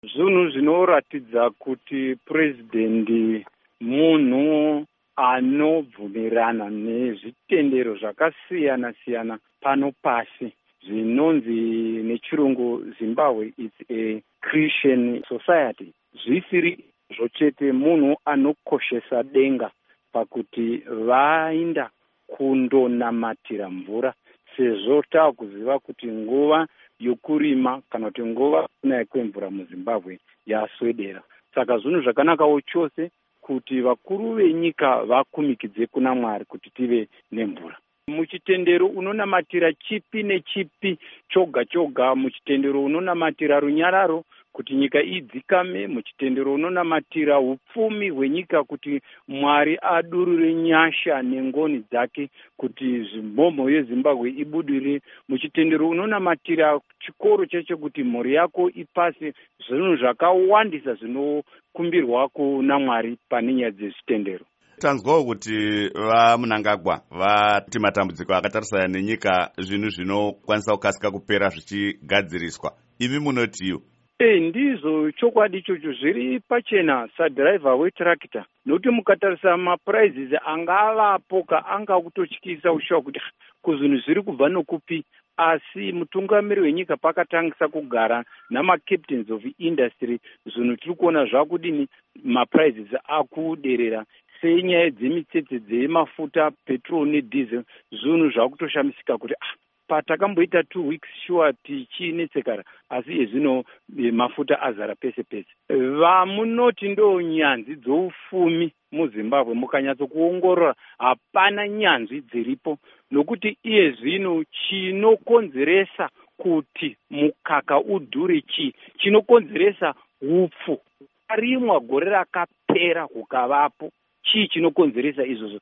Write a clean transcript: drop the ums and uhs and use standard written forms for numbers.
Zvinhu zvinoratidza kuti purezidendi munhu anobvumirana nezvitendero zvakasiyana siyana pano pasi. Zvinonzi nechirungu Zimbabwe it's a Christian society. Zvisiri zvochete munhu anokoshesa denga pakuti vainda kundonamatira mvura, sezvo taakuziva kuti nguva yokurima kana kuti nguva kunaya kwemvura muZimbabwe yaswedera. Saka zvinhu zvakanakawo chose kuti vakuru venyika vakumikidze kuna Mwari kuti tive nemvura. Muchitendero unonamatira chipi nechipi choga choga, muchitendero unonamatira runyararo kuti nyika idzikame, muchitendero unonamatira upfumi hwenyika kuti Mwari adurure nyasha nengoni dzake kuti mhomho yeZimbabwe ibudirire, muchitendero unonamatira chikoro chacho kuti mhuri yako ipase. Zvinhu zvakawandisa zvinokumbirwa kuna Mwari pane nyaya dzezvitendero. Tanzwawo kuti vaMunangagwa vati matambudziko akatarisana nenyika zvinhu zvinokwanisa kukasika kupera zvichigadziriswa. Imi munotiwo? Ndizvo chokwadi ichocho, zviri pachena sadhiraivha wetirakita, nokuti mukatarisa mapuraizisi angavapo anga kutotyisa ushawa kuti kuzvinhu zviri kubva nokupi. Asi mutungamiri wenyika pakatangisa kugara namacaptains of industry, zvinhu tiri kuona zvakudini mapuraizisi akuderera, senyaya dzemitsetse dzemafuta, petrol nedhizel, zvinhu zvakutoshamisika kuti patakamboita 2 weeks sure tichinetsekara, asi ezvino mafuta azara pese pese. Vamunoti ndo nyanzvi dzoufumi muZimbabwe mukanyatso kuongorora hapana nyanzvi dziripo, nokuti iye zvino chinokonzeresa kuti mukaka udhure chinokonzeresa upfu. Rimwa gore rakapera hukavapo, chinokonzeresa izvozvo?